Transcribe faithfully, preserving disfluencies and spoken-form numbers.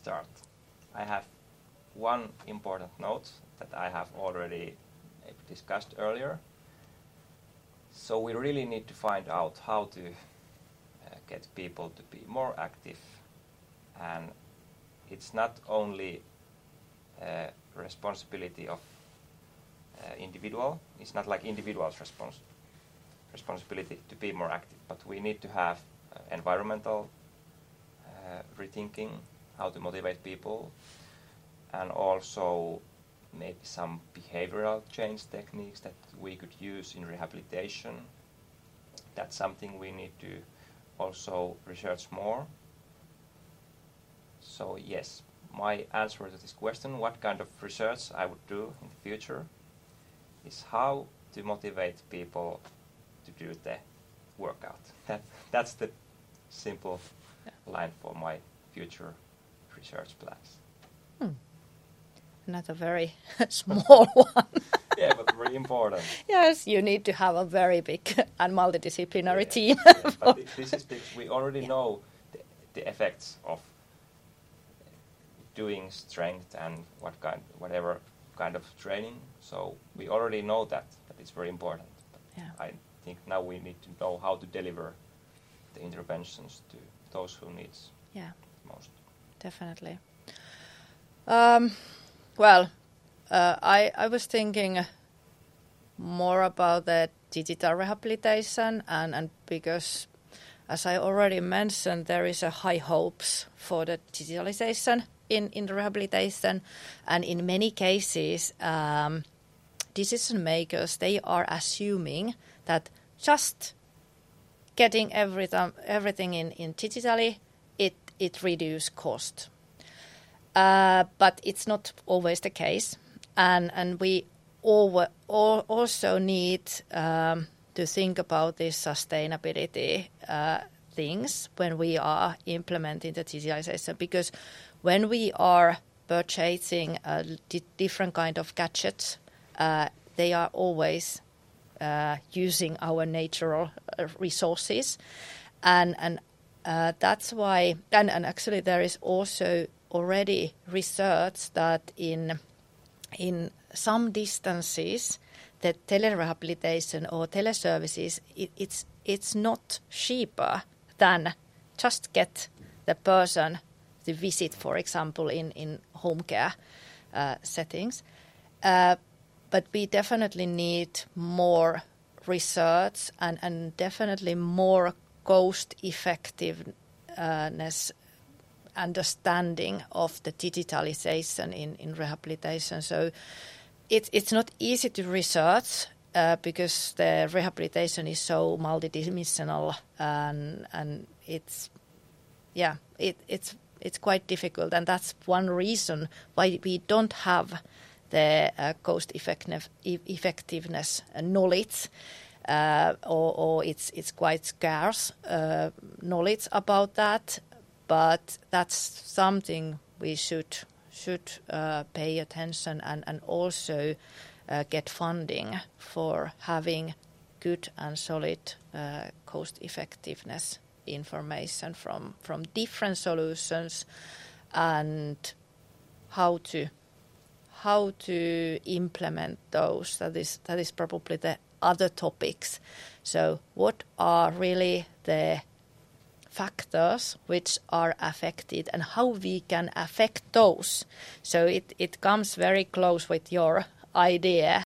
start, I have one important note that I have already discussed earlier. So we really need to find out how to uh, get people to be more active, and it's not only uh, responsibility of uh, individual. It's not like individuals' respons- responsibility to be more active, but we need to have uh, environmental uh, rethinking, how to motivate people, and also maybe some behavioral change techniques that we could use in rehabilitation. That's something we need to also research more. So yes, my answer to this question, what kind of research I would do in the future, is how to motivate people to do the workout. That, that's the simple yeah. line for my future research plans. Hmm. Not a very small one. Yeah, but very important. Yes, you need to have a very big and multidisciplinary yeah, team. Yeah, but this is because we already yeah. know the, the effects of doing strength and what kind, whatever kind of training. So we already know that that is very important. But yeah. I think now we need to know how to deliver the interventions to those who needs yeah. most. Definitely. Um, well, uh, I I was thinking more about the digital rehabilitation, and, and because, as I already mentioned, there is a high hopes for the digitalization in, in the rehabilitation, and in many cases, um, decision makers, they are assuming that just getting everything everything in, in digitally, it it reduces cost. Uh, but it's not always the case, and and we all, all also need um, to think about these sustainability uh, things when we are implementing the digitalization, because when we are purchasing a di- different kind of gadgets, uh, they are always uh, using our natural resources, and and uh, that's why, and, and actually there is also already research that in in some distances that telerehabilitation or teleservices, it, it's it's not cheaper than just get the person to visit, for example, in, in home care uh, settings. Uh, but we definitely need more research and, and definitely more cost effectiveness understanding of the digitalization in, in rehabilitation. So it's it's not easy to research uh, because the rehabilitation is so multidimensional, and and it's yeah it it's it's quite difficult, and that's one reason why we don't have the uh, cost effective, effectiveness knowledge, uh, or, or it's it's quite scarce uh, knowledge about that. But that's something we should should uh, pay attention and, and also uh, get funding for having good and solid uh, cost effectiveness information from, from different solutions, and how to how to implement those. That is that is probably the other topics. So what are really the factors which are affected and how we can affect those? So it, it comes very close with your idea